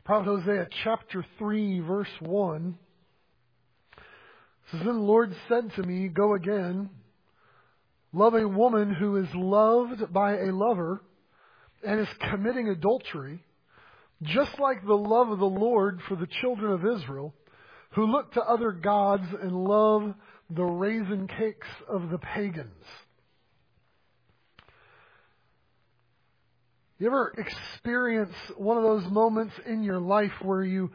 Prophet Hosea chapter 3 verse 1 says, "Then the Lord said to me, go again, love a woman who is loved by a lover and is committing adultery, just like the love of the Lord for the children of Israel, who look to other gods and love the raisin cakes of the pagans." You ever experience one of those moments in your life where you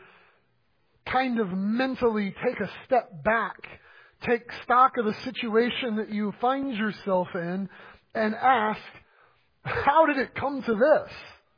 kind of mentally take a step back, take stock of the situation that you find yourself in, and ask, how did it come to this?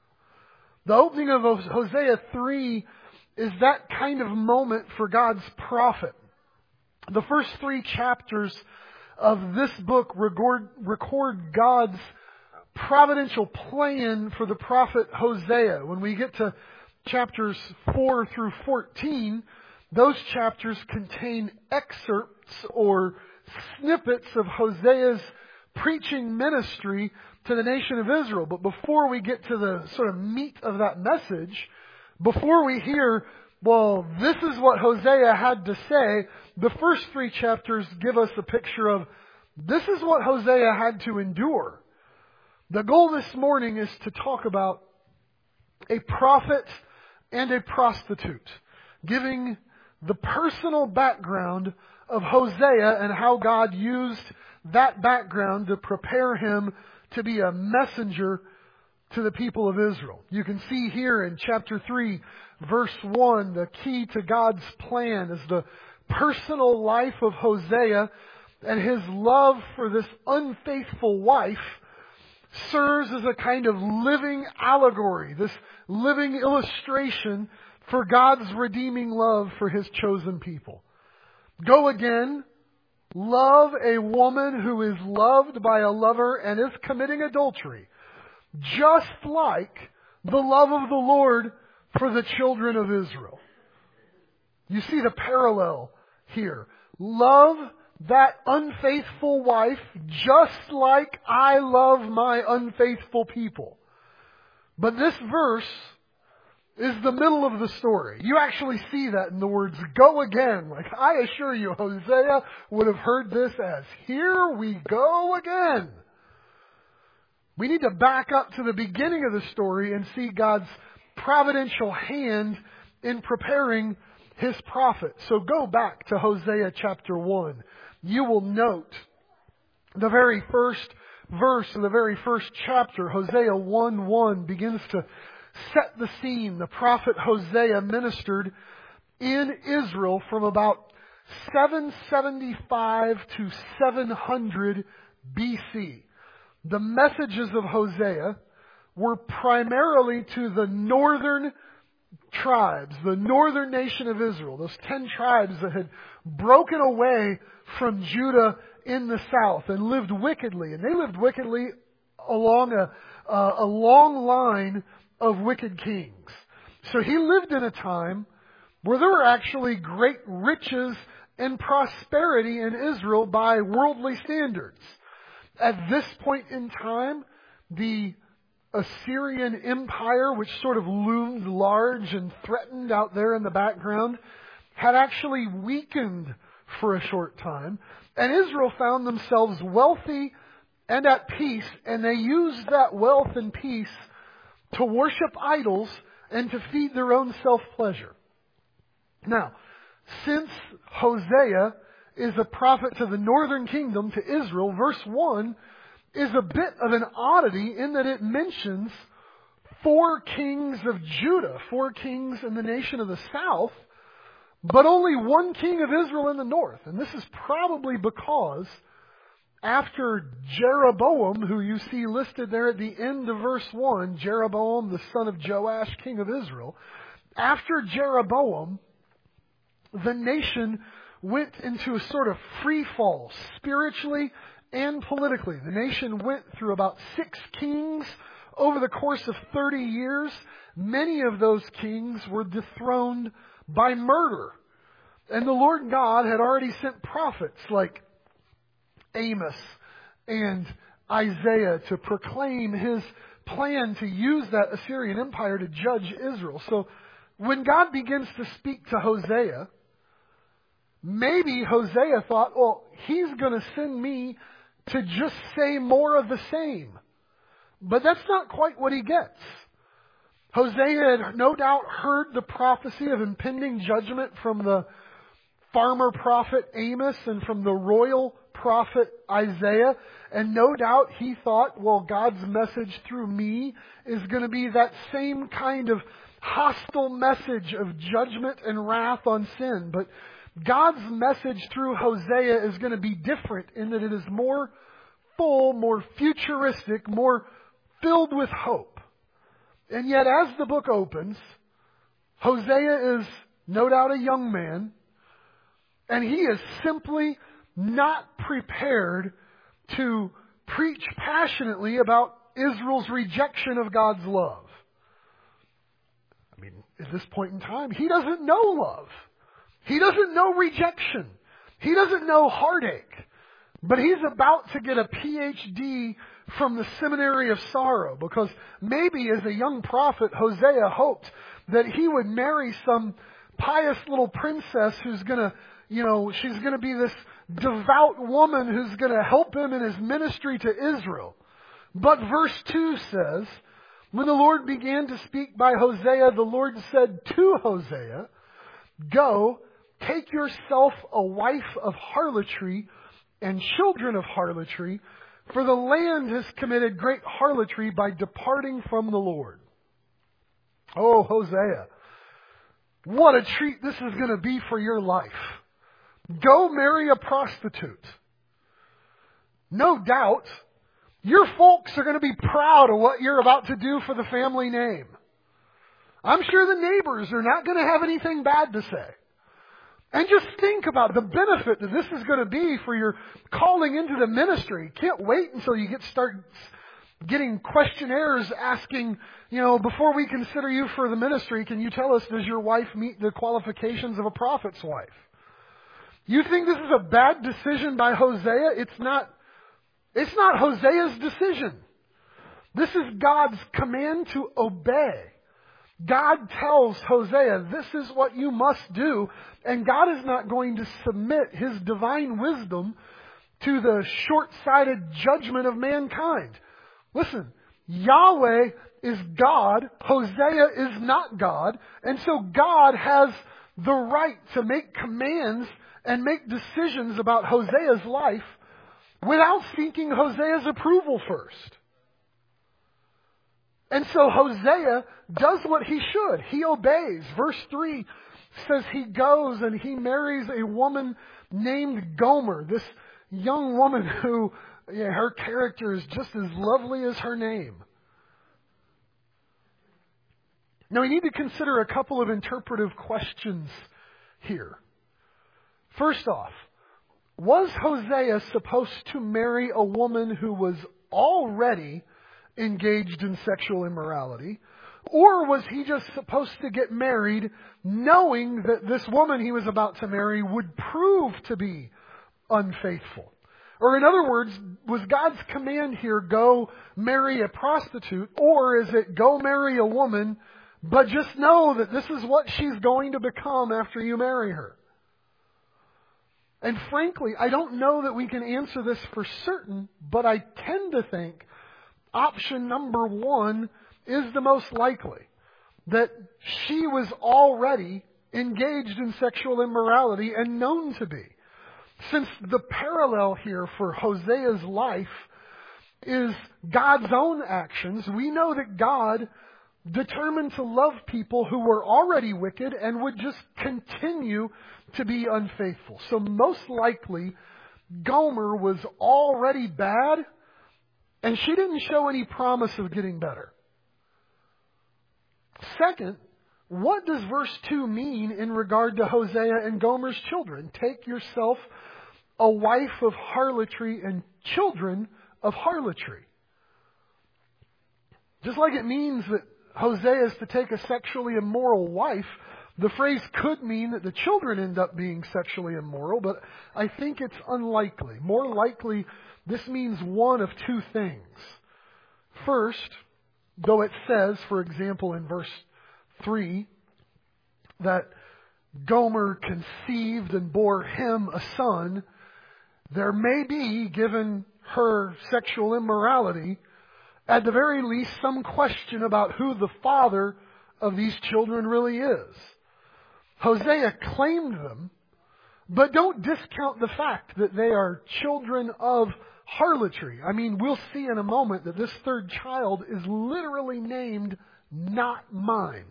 The opening of Hosea 3 is that kind of moment for God's prophet. The first 3 chapters of this book record God's providential plan for the prophet Hosea. When we get to chapters 4 through 14, those chapters contain excerpts or snippets of Hosea's preaching ministry to the nation of Israel. But before we get to the sort of meat of that message, before we hear, well, this is what Hosea had to say, the first 3 chapters give us a picture of this is what Hosea had to endure. The goal this morning is to talk about a prophet and a prostitute, giving the personal background of Hosea and how God used that background to prepare him to be a messenger to the people of Israel. You can see here in chapter 3, verse 1, the key to God's plan is the personal life of Hosea, and his love for this unfaithful wife serves as a kind of living allegory, this living illustration for God's redeeming love for His chosen people. Go again, love a woman who is loved by a lover and is committing adultery, just like the love of the Lord for the children of Israel. You see the parallel here. Love that unfaithful wife just like I love my unfaithful people. But this verse is the middle of the story. You actually see that in the words, go again. Like, I assure you, Hosea would have heard this as, here we go again. We need to back up to the beginning of the story and see God's providential hand in preparing His prophet. So go back to Hosea chapter 1. You will note the very first verse of the very first chapter, Hosea 1:1, begins to set the scene. The prophet Hosea ministered in Israel from about 775 to 700 BC. The messages of Hosea were primarily to the northern tribes, the northern nation of Israel, those 10 tribes that had broken away from Judah in the south and lived wickedly. And they lived wickedly along a long line of wicked kings. So he lived in a time where there were actually great riches and prosperity in Israel by worldly standards. At this point in time, the Assyrian Empire, which sort of loomed large and threatened out there in the background, had actually weakened for a short time. And Israel found themselves wealthy and at peace, and they used that wealth and peace to worship idols and to feed their own self-pleasure. Now, since Hosea is a prophet to the northern kingdom, to Israel, verse 1 is a bit of an oddity in that it mentions 4 kings of Judah, 4 kings in the nation of the south, but only 1 king of Israel in the north. And this is probably because after Jeroboam, who you see listed there at the end of verse 1, Jeroboam, the son of Joash, king of Israel, after Jeroboam, the nation went into a sort of free fall, spiritually and politically. The nation went through about 6 kings over the course of 30 years. Many of those kings were dethroned by murder. And the Lord God had already sent prophets like Amos and Isaiah to proclaim His plan to use that Assyrian Empire to judge Israel. So when God begins to speak to Hosea, maybe Hosea thought, well, he's going to send me to just say more of the same. But that's not quite what he gets. Hosea had no doubt heard the prophecy of impending judgment from the farmer prophet Amos and from the royal prophet Isaiah. And no doubt he thought, well, God's message through me is going to be that same kind of hostile message of judgment and wrath on sin. But God's message through Hosea is going to be different in that it is more full, more futuristic, more filled with hope. And yet as the book opens, Hosea is no doubt a young man, and he is simply not prepared to preach passionately about Israel's rejection of God's love. I mean, at this point in time, he doesn't know love. He doesn't know rejection. He doesn't know heartache. But he's about to get a PhD from the seminary of sorrow, because maybe as a young prophet, Hosea hoped that he would marry some pious little princess who's going to, she's going to be this devout woman who's going to help him in his ministry to Israel. But verse 2 says, when the Lord began to speak by Hosea, the Lord said to Hosea, "Go, take yourself a wife of harlotry and children of harlotry, for the land has committed great harlotry by departing from the Lord." Oh, Hosea, what a treat this is going to be for your life. Go marry a prostitute. No doubt, your folks are going to be proud of what you're about to do for the family name. I'm sure the neighbors are not going to have anything bad to say. And just think about the benefit that this is going to be for your calling into the ministry. Can't wait until you start getting questionnaires asking, before we consider you for the ministry, can you tell us, does your wife meet the qualifications of a prophet's wife? You think this is a bad decision by Hosea? It's not Hosea's decision. This is God's command to obey. God tells Hosea, this is what you must do, and God is not going to submit His divine wisdom to the short-sighted judgment of mankind. Listen, Yahweh is God, Hosea is not God, and so God has the right to make commands and make decisions about Hosea's life without seeking Hosea's approval first. And so Hosea does what he should. He obeys. Verse 3 says he goes and he marries a woman named Gomer, this young woman who, her character is just as lovely as her name. Now we need to consider a couple of interpretive questions here. First off, was Hosea supposed to marry a woman who was already engaged in sexual immorality? Or was he just supposed to get married knowing that this woman he was about to marry would prove to be unfaithful? Or in other words, was God's command here, go marry a prostitute? Or is it, go marry a woman, but just know that this is what she's going to become after you marry her? And frankly, I don't know that we can answer this for certain, but I tend to think option number 1 is the most likely. That she was already engaged in sexual immorality and known to be. Since the parallel here for Hosea's life is God's own actions, we know that God determined to love people who were already wicked and would just continue to be unfaithful. So most likely, Gomer was already bad, and she didn't show any promise of getting better. Second, what does verse 2 mean in regard to Hosea and Gomer's children? Take yourself a wife of harlotry and children of harlotry. Just like it means that Hosea is to take a sexually immoral wife, the phrase could mean that the children end up being sexually immoral, but I think it's unlikely. More likely, this means one of two things. First, though it says, for example, in verse 3, that Gomer conceived and bore him a son, there may be, given her sexual immorality, at the very least some question about who the father of these children really is. Hosea claimed them, but don't discount the fact that they are children of harlotry. I mean, we'll see in a moment that this third child is literally named not mine.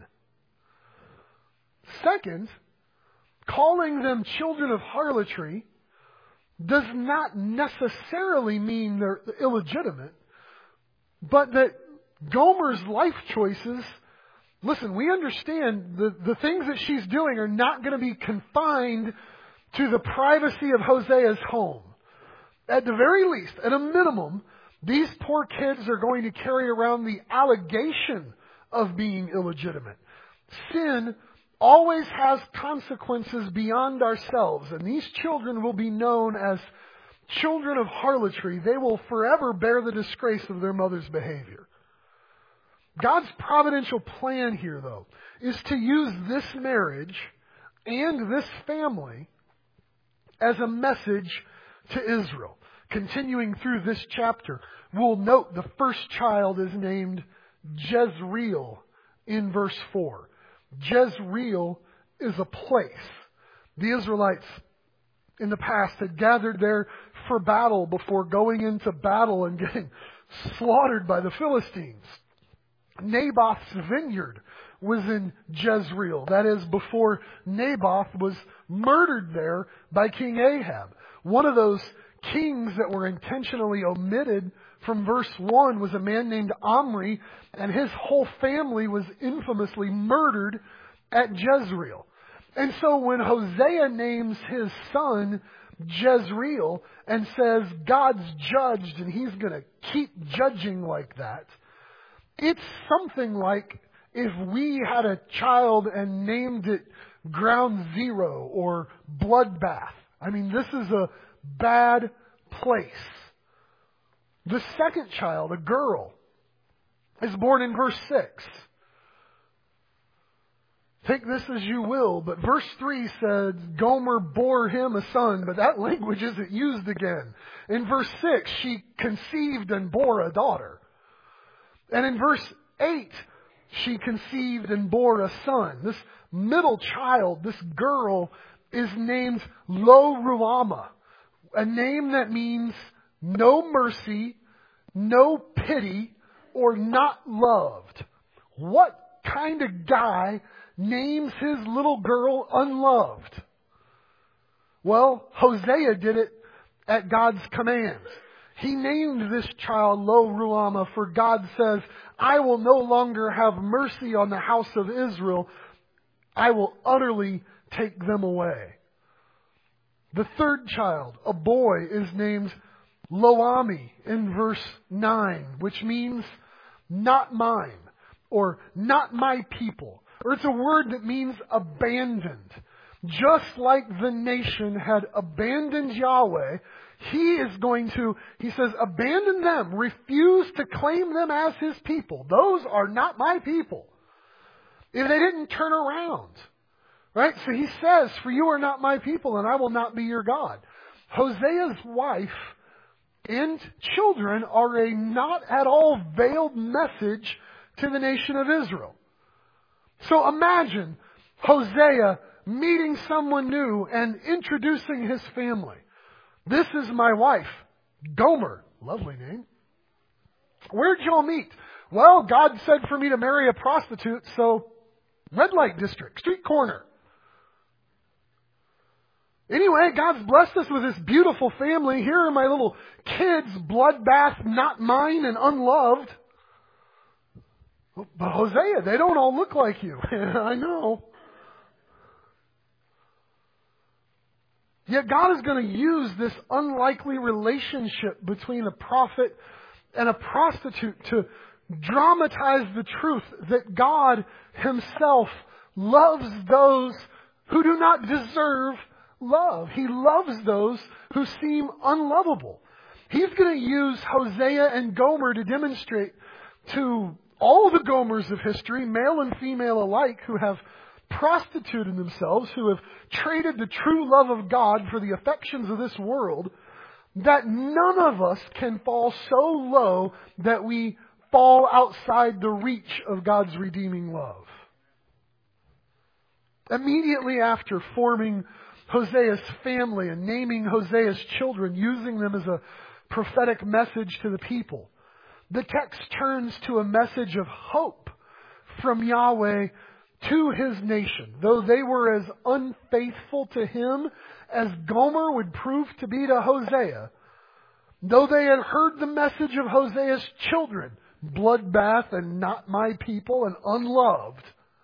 Second, calling them children of harlotry does not necessarily mean they're illegitimate, but that Gomer's life choices, listen, we understand the things that she's doing are not going to be confined to the privacy of Hosea's home. At the very least, at a minimum, these poor kids are going to carry around the allegation of being illegitimate. Sin always has consequences beyond ourselves, and these children will be known as children of harlotry. They will forever bear the disgrace of their mother's behavior. God's providential plan here, though, is to use this marriage and this family as a message to Israel. Continuing through this chapter, we'll note the first child is named Jezreel in verse 4. Jezreel is a place. The Israelites in the past had gathered there for battle before going into battle and getting slaughtered by the Philistines. Naboth's vineyard was in Jezreel. That is, before Naboth was murdered there by King Ahab. One of those kings that were intentionally omitted from verse 1 was a man named Omri, and his whole family was infamously murdered at Jezreel. And so when Hosea names his son Jezreel and says God's judged and he's going to keep judging like that, it's something like if we had a child and named it Ground Zero or Bloodbath. I mean, this is a bad place. The second child, a girl, is born in verse 6. Take this as you will, but verse 3 says, Gomer bore him a son, but that language isn't used again. In verse 6, she conceived and bore a daughter. And in verse 8, she conceived and bore a son. This middle child, this girl, is named Lo Ruhamah, a name that means no mercy, no pity, or not loved. What kind of guy names his little girl unloved? Well, Hosea did it at God's command. He named this child Lo Ruhamah, for God says, I will no longer have mercy on the house of Israel. I will utterly take them away. The third child, a boy, is named Lo-Ami in verse 9, which means not mine, or not my people. Or it's a word that means abandoned. Just like the nation had abandoned Yahweh, he says, abandon them, refuse to claim them as his people. Those are not my people. If they didn't turn around. Right? So he says, for you are not my people and I will not be your God. Hosea's wife and children are a not at all veiled message to the nation of Israel. So imagine Hosea meeting someone new and introducing his family. This is my wife, Gomer. Lovely name. Where'd y'all meet? Well, God said for me to marry a prostitute, so red light district, street corner. Anyway, God's blessed us with this beautiful family. Here are my little kids, bloodbath, not mine, and unloved. But Hosea, they don't all look like you. I know. Yet God is going to use this unlikely relationship between a prophet and a prostitute to dramatize the truth that God himself loves those who do not deserve love. He loves those who seem unlovable. He's going to use Hosea and Gomer to demonstrate to all the Gomers of history, male and female alike, who have prostituted themselves, who have traded the true love of God for the affections of this world, that none of us can fall so low that we fall outside the reach of God's redeeming love. Immediately after forming Hosea's family and naming Hosea's children, using them as a prophetic message to the people, the text turns to a message of hope from Yahweh to His nation. Though they were as unfaithful to Him as Gomer would prove to be to Hosea, though they had heard the message of Hosea's children, bloodbath and not my people and unloved,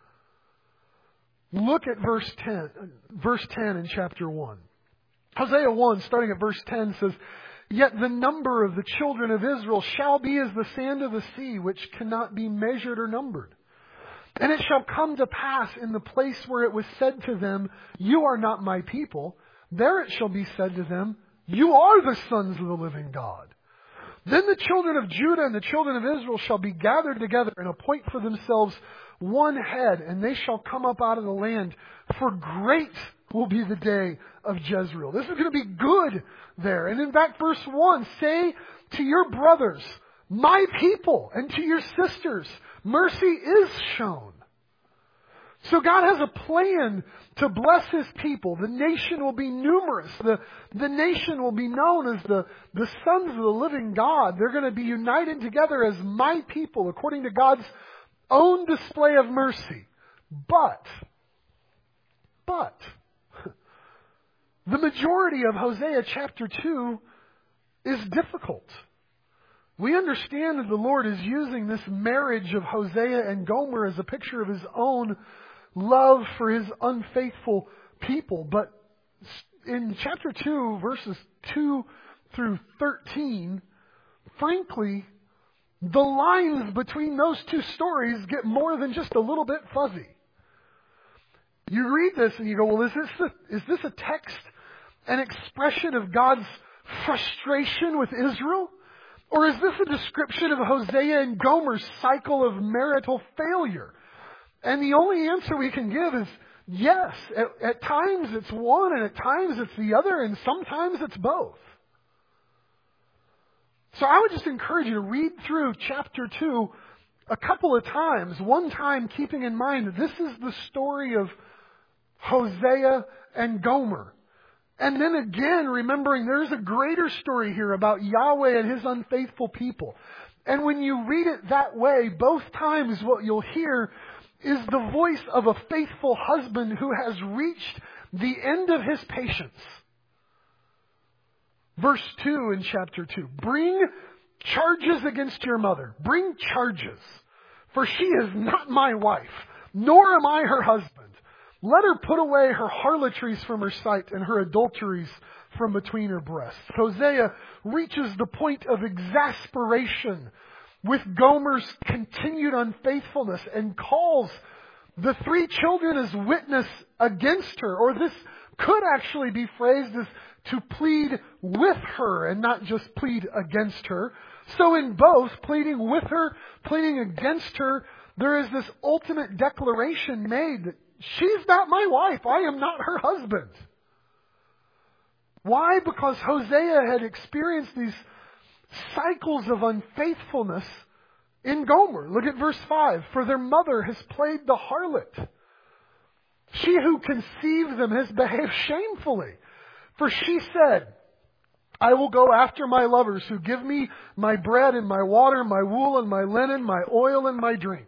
look at verse 10 in chapter 1. Hosea 1, starting at verse 10, says, "Yet the number of the children of Israel shall be as the sand of the sea, which cannot be measured or numbered. And it shall come to pass in the place where it was said to them, 'You are not my people,' there it shall be said to them, 'You are the sons of the living God.' Then the children of Judah and the children of Israel shall be gathered together and appoint for themselves one head, and they shall come up out of the land, for great will be the day of Jezreel." This is going to be good there. And in fact, verse 1, "Say to your brothers, 'My people,' and to your sisters, 'Mercy is shown.'" So God has a plan to bless His people. The nation will be numerous. The nation will be known as the sons of the living God. They're going to be united together as my people according to God's own display of mercy. But, the majority of Hosea chapter 2 is difficult. We understand that the Lord is using this marriage of Hosea and Gomer as a picture of His own love for His unfaithful people. But in chapter 2, verses 2 through 13, frankly, the lines between those two stories get more than just a little bit fuzzy. You read this and you go, well, is this a text, an expression of God's frustration with Israel? Or is this a description of Hosea and Gomer's cycle of marital failure? And the only answer we can give is yes. At times it's one, and at times it's the other, and sometimes it's both. So I would just encourage you to read through chapter 2 a couple of times. One time keeping in mind that this is the story of Hosea and Gomer. And then again remembering there's a greater story here about Yahweh and His unfaithful people. And when you read it that way, both times what you'll hear is the voice of a faithful husband who has reached the end of his patience. Verse 2 in chapter 2. "Bring charges against your mother. Bring charges. For she is not my wife, nor am I her husband. Let her put away her harlotries from her sight and her adulteries from between her breasts." Hosea reaches the point of exasperation with Gomer's continued unfaithfulness and calls the 3 children as witness against her. Or this could actually be phrased as to plead with her and not just plead against her. So in both, pleading with her, pleading against her, there is this ultimate declaration made that she's not my wife. I am not her husband. Why? Because Hosea had experienced these cycles of unfaithfulness in Gomer. Look at verse 5. "For their mother has played the harlot. She who conceived them has behaved shamefully. For she said, 'I will go after my lovers who give me my bread and my water, my wool and my linen, my oil and my drink.'"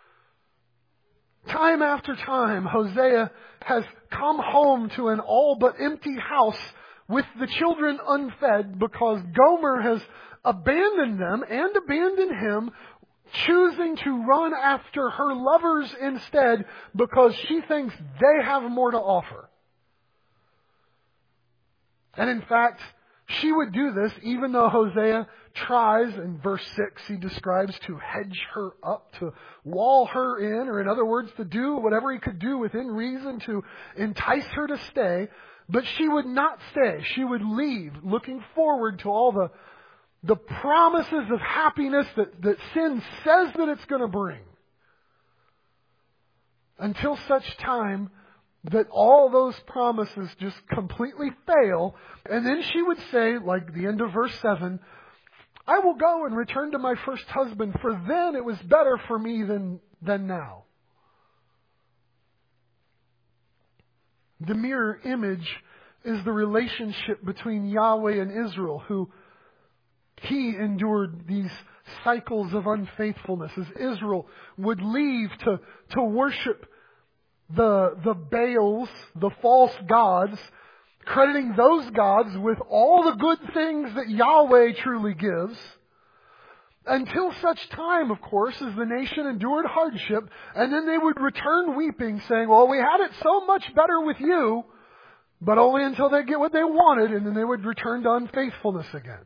Time after time, Hosea has come home to an all but empty house with the children unfed because Gomer has abandoned them and abandoned him, choosing to run after her lovers instead because she thinks they have more to offer. And in fact, she would do this even though Hosea tries, in verse 6, he describes to hedge her up, to wall her in, or in other words, to do whatever he could do within reason to entice her to stay. But she would not stay. She would leave, looking forward to all the promises of happiness that sin says that it's going to bring. until such time that all those promises just completely fail. And then she would say, like the end of verse 7, I will go and return to my first husband, for then it was better for me than now. The mirror image is the relationship between Yahweh and Israel, who he endured these cycles of unfaithfulness as Israel would leave to worship the Baals, the false gods, crediting those gods with all the good things that Yahweh truly gives, until such time, of course, as the nation endured hardship, and then they would return weeping, saying, well, we had it so much better with you, but only until they get what they wanted, and then they would return to unfaithfulness again.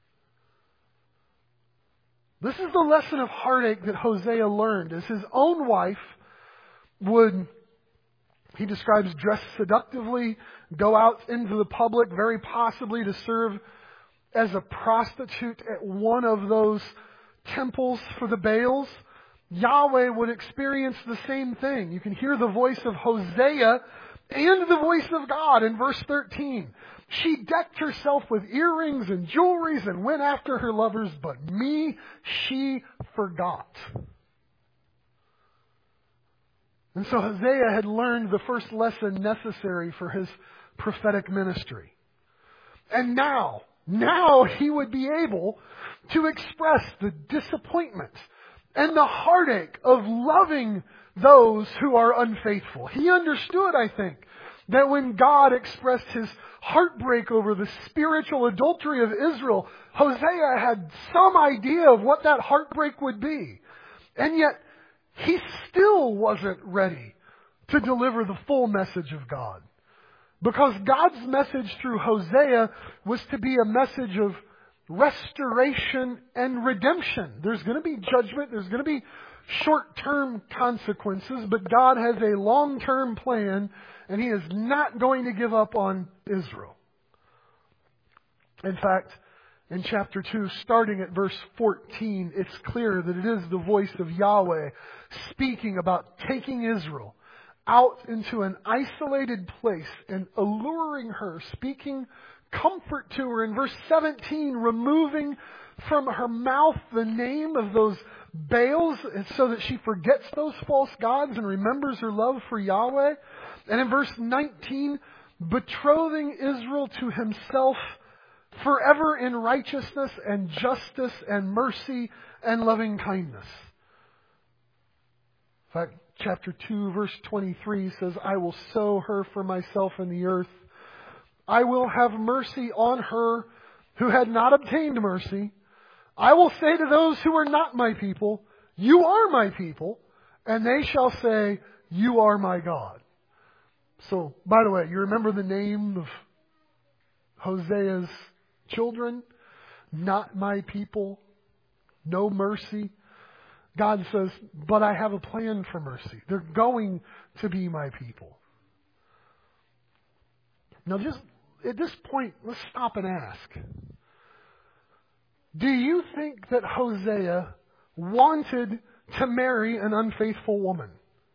This is the lesson of heartache that Hosea learned, as his own wife would, he describes, dress seductively, go out into the public, very possibly to serve as a prostitute at one of those temples for the Baals. Yahweh would experience the same thing. You can hear the voice of Hosea and the voice of God in verse 13. She decked herself with earrings and jewelries and went after her lovers, but me she forgot. And so Hosea had learned the first lesson necessary for his prophetic ministry. And now he would be able to express the disappointment and the heartache of loving those who are unfaithful. He understood, I think, that when God expressed his heartbreak over the spiritual adultery of Israel, Hosea had some idea of what that heartbreak would be. And yet, he still wasn't ready to deliver the full message of God. Because God's message through Hosea was to be a message of restoration and redemption. There's going to be judgment, there's going to be short-term consequences, but God has a long-term plan, and he is not going to give up on Israel. In fact, in chapter 2, starting at verse 14, it's clear that it is the voice of Yahweh speaking about taking Israel out into an isolated place and alluring her, speaking comfort to her. In verse 17, removing from her mouth the name of those Baals so that she forgets those false gods and remembers her love for Yahweh. And in verse 19, betrothing Israel to himself forever in righteousness and justice and mercy and loving kindness. In fact, chapter 2, verse 23 says, I will sow her for myself in the earth. I will have mercy on her who had not obtained mercy. I will say to those who are not my people, you are my people, and they shall say, you are my God. So, by the way, you remember the name of Hosea's children? Not my people, no mercy. God says, but I have a plan for mercy. They're going to be my people. Now, just at this point, let's stop and ask. Do you think that Hosea wanted to marry an unfaithful woman?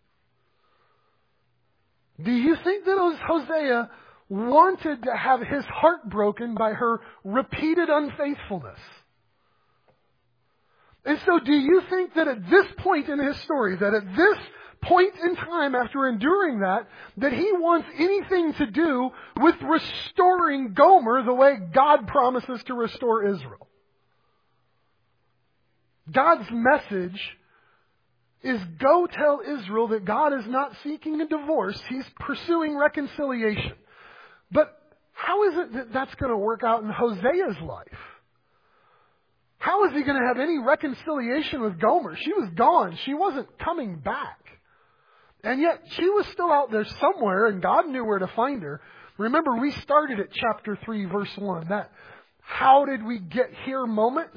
Do you think that Hosea wanted to have his heart broken by her repeated unfaithfulness? And so do you think that at this point in his story, that at this point in time after enduring that he wants anything to do with restoring Gomer the way God promises to restore Israel? God's message is go tell Israel that God is not seeking a divorce. He's pursuing reconciliation. But how is it that that's going to work out in Hosea's life? How is he going to have any reconciliation with Gomer? She was gone. She wasn't coming back. And yet she was still out there somewhere, and God knew where to find her. Remember, we started at chapter 3, verse 1. That how did we get here moment?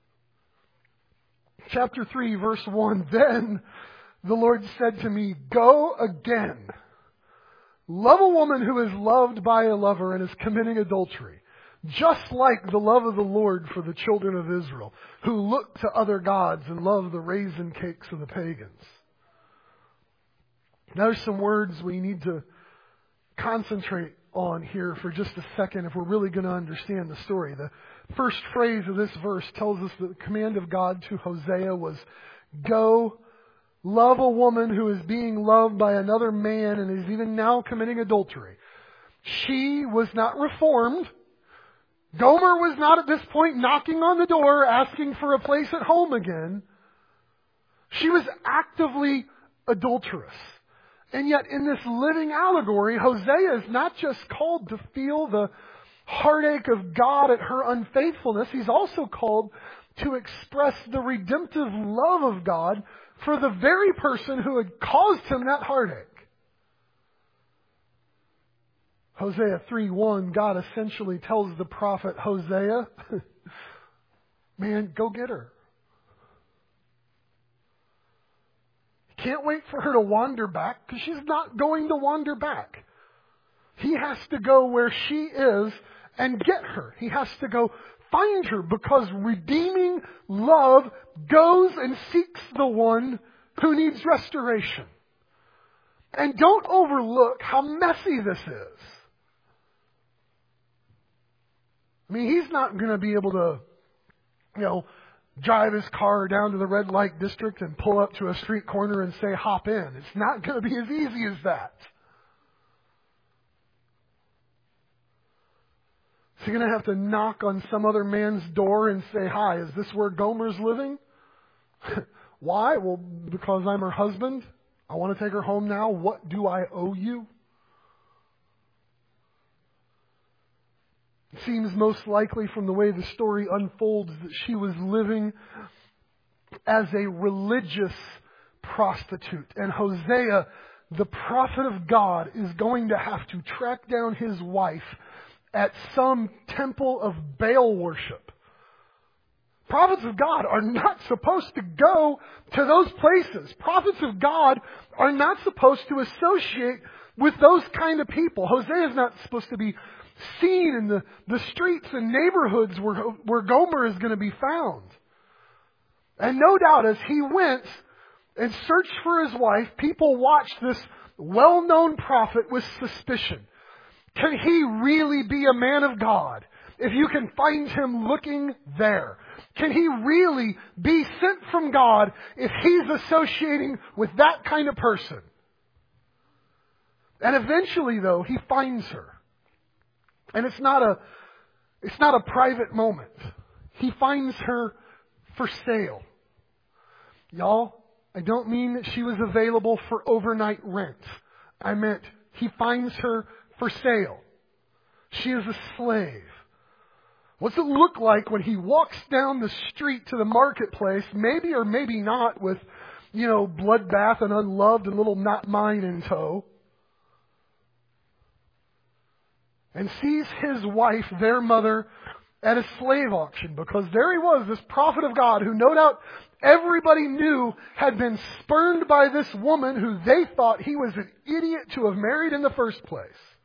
Chapter 3, verse 1. Then the Lord said to me, go again. Love a woman who is loved by a lover and is committing adultery. Just like the love of the Lord for the children of Israel, who look to other gods and love the raisin cakes of the pagans. Now there's some words we need to concentrate on here for just a second if we're really going to understand the story. The first phrase of this verse tells us that the command of God to Hosea was, go love a woman who is being loved by another man and is even now committing adultery. She was not reformed. Gomer was not at this point knocking on the door asking for a place at home again. She was actively adulterous. And yet in this living allegory, Hosea is not just called to feel the heartache of God at her unfaithfulness. He's also called to express the redemptive love of God for the very person who had caused him that heartache. Hosea 3:1, God essentially tells the prophet Hosea, man, go get her. Can't wait for her to wander back, because she's not going to wander back. He has to go where she is and get her. He has to go find her, because redeeming love goes and seeks the one who needs restoration. And don't overlook how messy this is. I mean, he's not going to be able to, drive his car down to the red light district and pull up to a street corner and say, hop in. It's not going to be as easy as that. Is he going to have to knock on some other man's door and say, hi, is this where Gomer's living? Why? Well, because I'm her husband. I want to take her home now. What do I owe you? It seems most likely from the way the story unfolds that she was living as a religious prostitute. And Hosea, the prophet of God, is going to have to track down his wife at some temple of Baal worship. Prophets of God are not supposed to go to those places. Prophets of God are not supposed to associate with those kind of people. Hosea is not supposed to be seen in the streets and neighborhoods where Gomer is going to be found. And no doubt as he went and searched for his wife, people watched this well-known prophet with suspicion. Can he really be a man of God if you can find him looking there? Can he really be sent from God if he's associating with that kind of person? And eventually, though, he finds her. And it's not a private moment. He finds her for sale. Y'all, I don't mean that she was available for overnight rent. I meant he finds her for sale. She is a slave. What's it look like when he walks down the street to the marketplace, maybe or maybe not, with, bloodbath and unloved and little not mine in tow, and sees his wife, their mother, at a slave auction? Because there he was, this prophet of God, who no doubt everybody knew had been spurned by this woman who they thought he was an idiot to have married in the first place.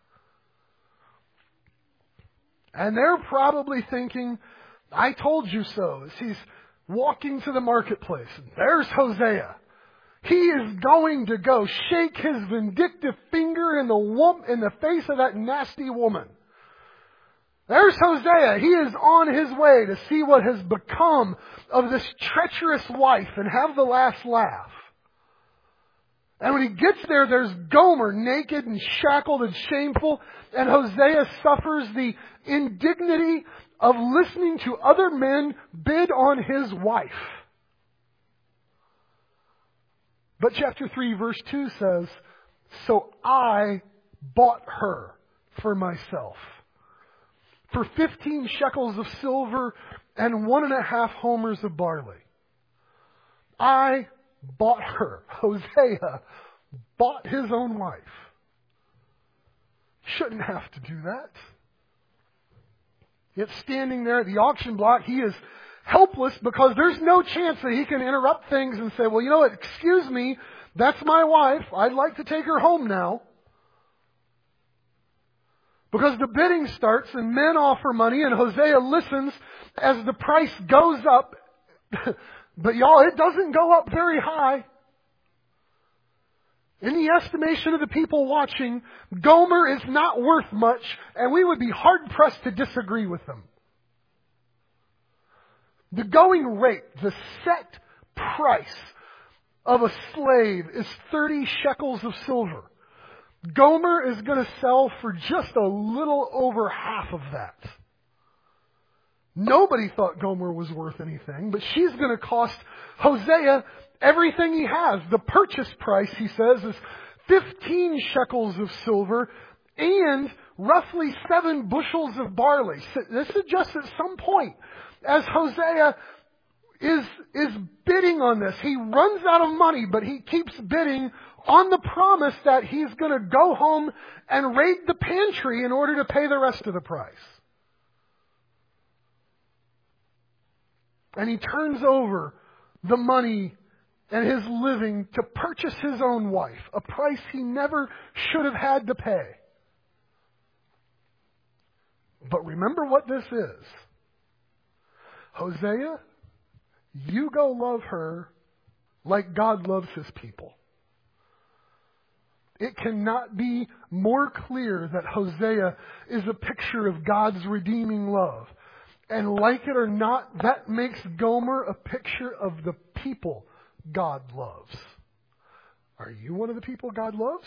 And they're probably thinking, I told you so, as he's walking to the marketplace. And there's Hosea. He is going to go shake his vindictive finger in the face of that nasty woman. There's Hosea. He is on his way to see what has become of this treacherous wife and have the last laugh. And when he gets there, there's Gomer, naked and shackled and shameful, and Hosea suffers the indignity of listening to other men bid on his wife. But chapter 3, verse 2 says, so I bought her for myself for 15 shekels of silver and 1.5 homers of barley. I bought her. Hosea bought his own wife. Shouldn't have to do that. Yet standing there at the auction block, he is helpless because there's no chance that he can interrupt things and say, well, you know what, excuse me, that's my wife. I'd like to take her home now. Because the bidding starts and men offer money and Hosea listens as the price goes up. But y'all, it doesn't go up very high. In the estimation of the people watching, Gomer is not worth much, and we would be hard-pressed to disagree with them. The going rate, the set price of a slave is 30 shekels of silver. Gomer is going to sell for just a little over half of that. Nobody thought Gomer was worth anything, but she's going to cost Hosea everything he has. The purchase price, he says, is 15 shekels of silver and roughly 7 bushels of barley. So this suggests at some point, as Hosea is bidding on this, he runs out of money, but he keeps bidding on the promise that he's going to go home and raid the pantry in order to pay the rest of the price. And he turns over the money and his living to purchase his own wife, a price he never should have had to pay. But remember what this is. Hosea, you go love her like God loves His people. It cannot be more clear that Hosea is a picture of God's redeeming love. And like it or not, that makes Gomer a picture of the people God loves. Are you one of the people God loves?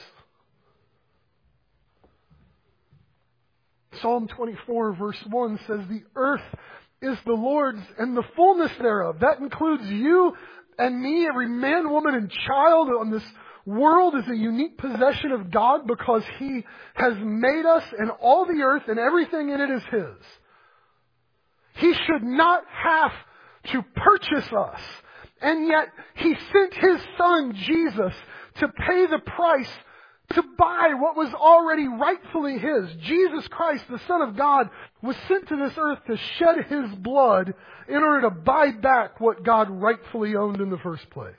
Psalm 24 verse 1 says, "The earth is the Lord's and the fullness thereof." That includes you and me, every man, woman, and child on this world is a unique possession of God because He has made us, and all the earth and everything in it is His. He should not have to purchase us. And yet, He sent His Son, Jesus, to pay the price to buy what was already rightfully His. Jesus Christ, the Son of God, was sent to this earth to shed His blood in order to buy back what God rightfully owned in the first place.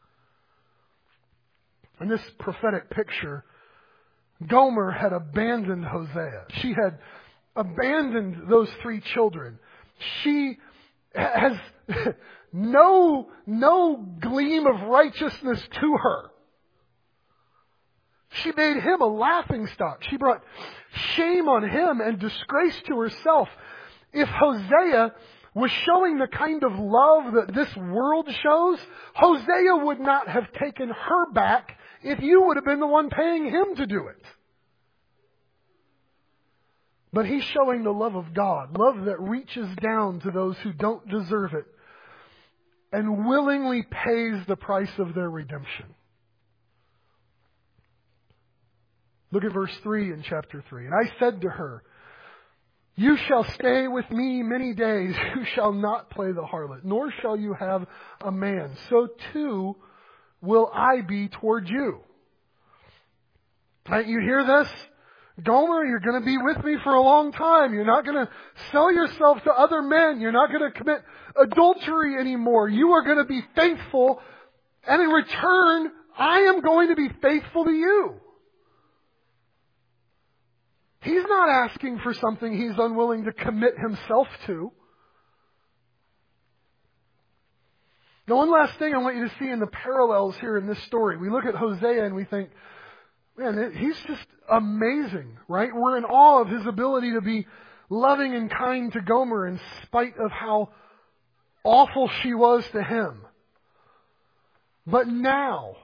In this prophetic picture, Gomer had abandoned Hosea. She had abandoned those 3 children. She has no gleam of righteousness to her. She made him a laughingstock. She brought shame on him and disgrace to herself. If Hosea was showing the kind of love that this world shows, Hosea would not have taken her back if you would have been the one paying him to do it. But he's showing the love of God, love that reaches down to those who don't deserve it and willingly pays the price of their redemption. Look at verse 3 in chapter 3. "And I said to her, You shall stay with me many days. You shall not play the harlot, nor shall you have a man. So too will I be toward you." Right, you hear this? Gomer, you're going to be with me for a long time. You're not going to sell yourself to other men. You're not going to commit adultery anymore. You are going to be faithful. And in return, I am going to be faithful to you. He's not asking for something He's unwilling to commit Himself to. Now, one last thing I want you to see in the parallels here in this story. We look at Hosea and we think, man, he's just amazing, right? We're in awe of his ability to be loving and kind to Gomer in spite of how awful she was to him. But now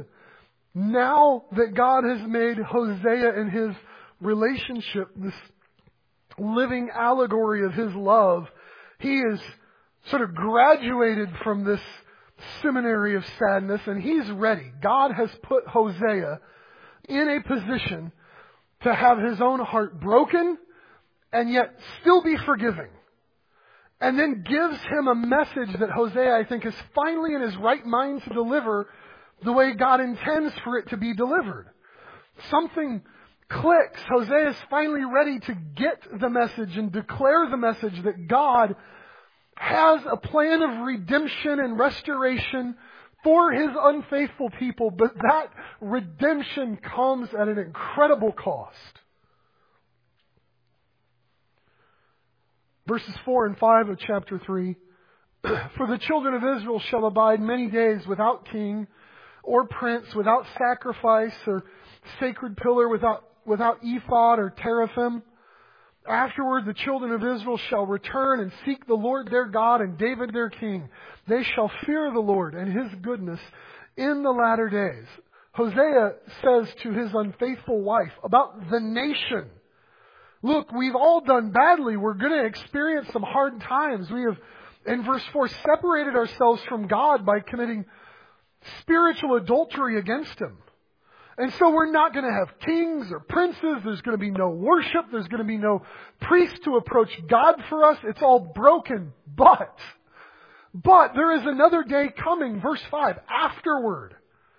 that God has made Hosea and his relationship this living allegory of His love, he is sort of graduated from this seminary of sadness and he's ready. God has put Hosea in a position to have his own heart broken and yet still be forgiving. And then gives him a message that Hosea, I think, is finally in his right mind to deliver the way God intends for it to be delivered. Something clicks. Hosea is finally ready to get the message and declare the message that God has a plan of redemption and restoration for His unfaithful people, but that redemption comes at an incredible cost. Verses 4 and 5 of chapter 3. "For the children of Israel shall abide many days without king or prince, without sacrifice or sacred pillar, without ephod or teraphim. Afterward, the children of Israel shall return and seek the Lord their God and David their king. They shall fear the Lord and His goodness in the latter days. Hosea says to his unfaithful wife about the nation, look, we've all done badly. We're going to experience some hard times. We have, in verse 4, separated ourselves from God by committing spiritual adultery against Him. And so we're not going to have kings or princes. There's going to be no worship. There's going to be no priest to approach God for us. It's all broken. But there is another day coming, verse 5, afterward.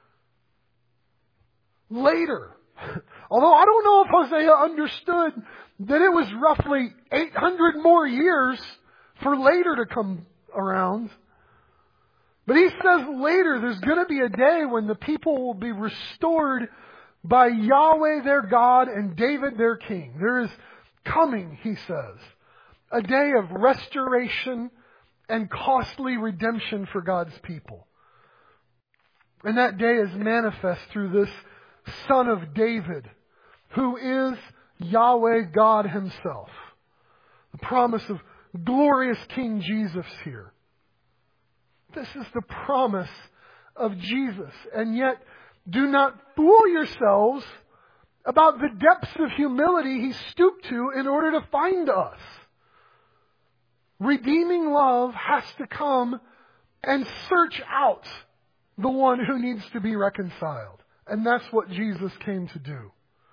Later. Although I don't know if Hosea understood that it was roughly 800 more years for later to come around. But he says later there's going to be a day when the people will be restored by Yahweh their God and David their king. There is coming, he says, a day of restoration and costly redemption for God's people. And that day is manifest through this Son of David, who is Yahweh God Himself. The promise of glorious King Jesus here. This is the promise of Jesus. And yet, do not fool yourselves about the depths of humility He stooped to in order to find us. Redeeming love has to come and search out the one who needs to be reconciled. And that's what Jesus came to do.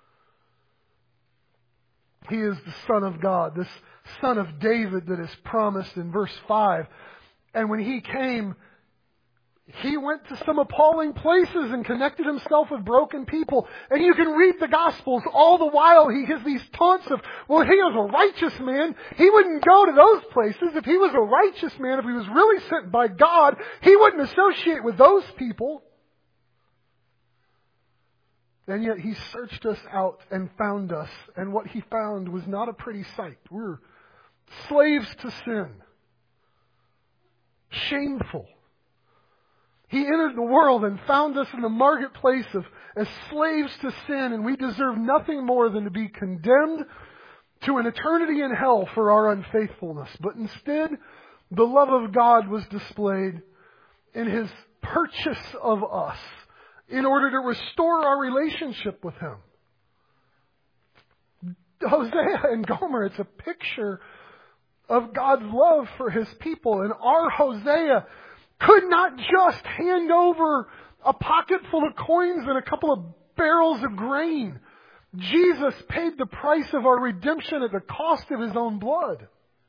He is the Son of God, this Son of David that is promised in verse 5. And when He came, He went to some appalling places and connected Himself with broken people. And you can read the Gospels all the while. He has these taunts of, well, He was a righteous man. He wouldn't go to those places. If He was a righteous man, if He was really sent by God, He wouldn't associate with those people. And yet He searched us out and found us. And what He found was not a pretty sight. We're slaves to sin. Shameful. He entered the world and found us in the marketplace as slaves to sin, and we deserve nothing more than to be condemned to an eternity in hell for our unfaithfulness. But instead, the love of God was displayed in His purchase of us in order to restore our relationship with Him. Hosea and Gomer, it's a picture of God's love for His people. And our Hosea could not just hand over a pocket full of coins and a couple of barrels of grain. Jesus paid the price of our redemption at the cost of His own blood.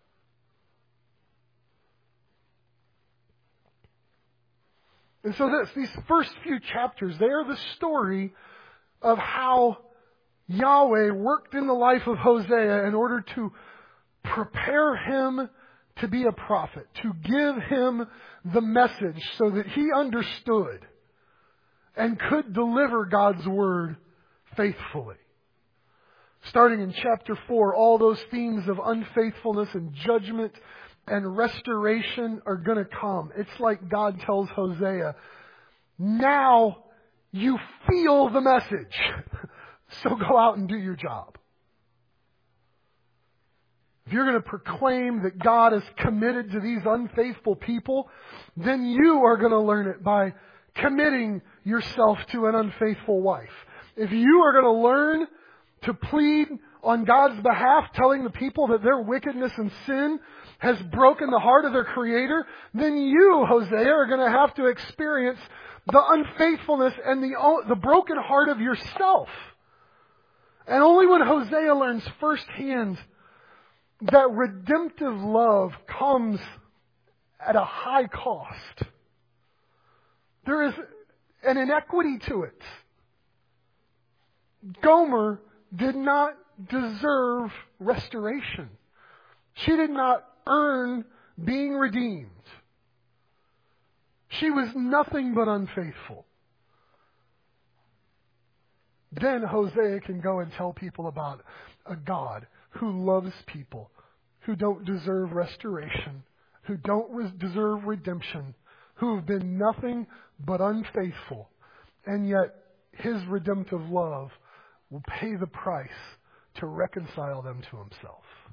And so these first few chapters, they are the story of how Yahweh worked in the life of Hosea in order to prepare him to be a prophet, to give him the message so that he understood and could deliver God's word faithfully. Starting in chapter 4, all those themes of unfaithfulness and judgment and restoration are going to come. It's like God tells Hosea, now you feel the message, so go out and do your job. If you're going to proclaim that God is committed to these unfaithful people, then you are going to learn it by committing yourself to an unfaithful wife. If you are going to learn to plead on God's behalf, telling the people that their wickedness and sin has broken the heart of their Creator, then you, Hosea, are going to have to experience the unfaithfulness and the broken heart of yourself. And only when Hosea learns firsthand that redemptive love comes at a high cost, there is an inequity to it. Gomer did not deserve restoration. She did not earn being redeemed. She was nothing but unfaithful. Then Hosea can go and tell people about a God who loves people who don't deserve restoration, who don't deserve redemption, who have been nothing but unfaithful. And yet, His redemptive love will pay the price to reconcile them to Himself.